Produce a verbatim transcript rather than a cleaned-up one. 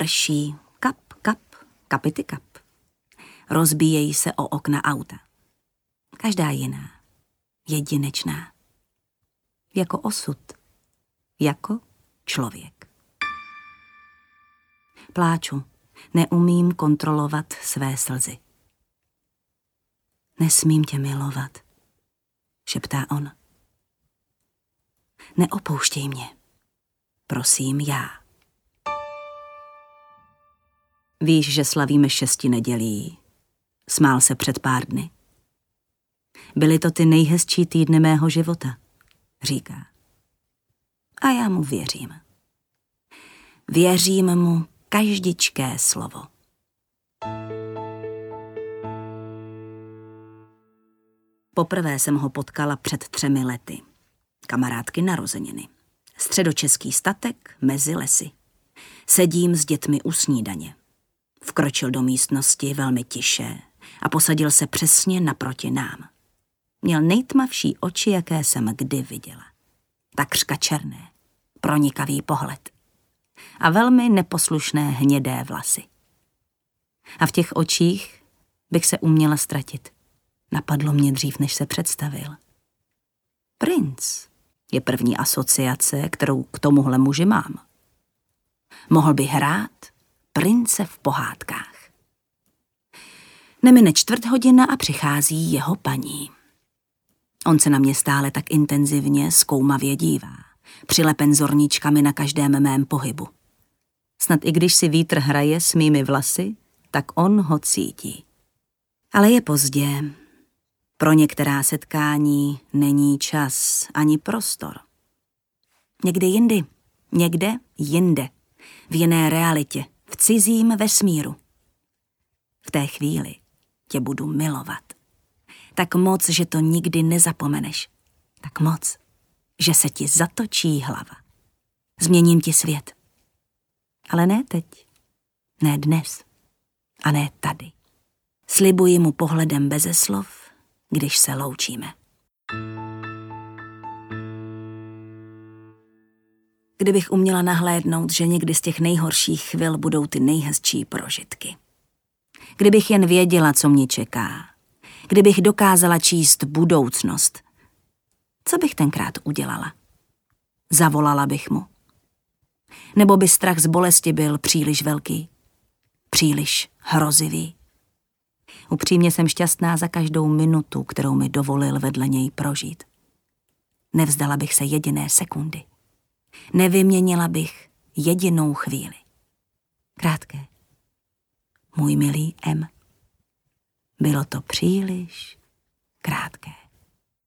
prší, kap, kap, kapity kap. Rozbíjejí se o okna auta. Každá jiná, jedinečná. Jako osud, jako člověk. Pláču, neumím kontrolovat své slzy. Nesmím tě milovat, šeptá on. Neopouštěj mě, prosím já. Víš, že slavíme šesti nedělí. Smál se před pár dny. Byly to ty nejhezčí týdny mého života, říká. A já mu věřím. Věřím mu každičké slovo. Poprvé jsem ho potkala před třemi lety. Kamarádky narozeniny. Středočeský statek mezi lesy. Sedím s dětmi u snídaně. Vkročil do místnosti velmi tiše a posadil se přesně naproti nám. Měl nejtmavší oči, jaké jsem kdy viděla. Takřka černé, pronikavý pohled a velmi neposlušné hnědé vlasy. A v těch očích bych se uměla ztratit. Napadlo mě dřív, než se představil. Princ je první asociace, kterou k tomuhle muži mám. Mohl by hrát prince v pohádkách. Nemine čtvrt hodina a přichází jeho paní. On se na mě stále tak intenzivně zkoumavě dívá, přilepen zorničkami na každém mém pohybu. Snad i když si vítr hraje s mými vlasy, tak on ho cítí. Ale je pozdě. Pro některá setkání není čas ani prostor. Někde jindy, někde jinde, v jiné realitě, v cizím vesmíru. V té chvíli tě budu milovat. Tak moc, že to nikdy nezapomeneš. Tak moc, že se ti zatočí hlava. Změním ti svět. Ale ne teď, ne dnes a ne tady. Slibuji mu pohledem beze slov, když se loučíme. Kdybych uměla nahlédnout, že někdy z těch nejhorších chvil budou ty nejhezčí prožitky. Kdybych jen věděla, co mě čeká. Kdybych dokázala číst budoucnost. Co bych tenkrát udělala? Zavolala bych mu. Nebo by strach z bolesti byl příliš velký? Příliš hrozivý? Upřímně jsem šťastná za každou minutu, kterou mi dovolil vedle něj prožít. Nevzdala bych se jediné sekundy. Nevyměnila bych jedinou chvíli. Krátké. Můj milý M. Bylo to příliš krátké.